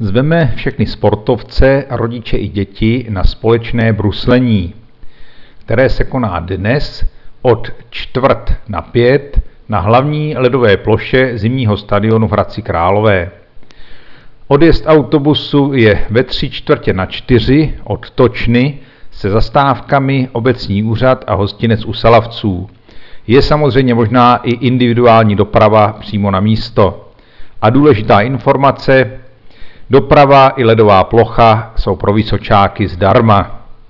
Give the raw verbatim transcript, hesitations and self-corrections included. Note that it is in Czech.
Zveme všechny sportovce, rodiče i děti na společné bruslení, které se koná dnes od čtvrt na pět na hlavní ledové ploše zimního stadionu v Hradci Králové. Odjezd autobusu je ve tři čtvrtě na čtyři od Točny se zastávkami Obecní úřad a hostinec u Salavců. Je samozřejmě možná i individuální doprava přímo na místo. A důležitá informace, doprava i ledová plocha jsou pro Vysočáky zdarma.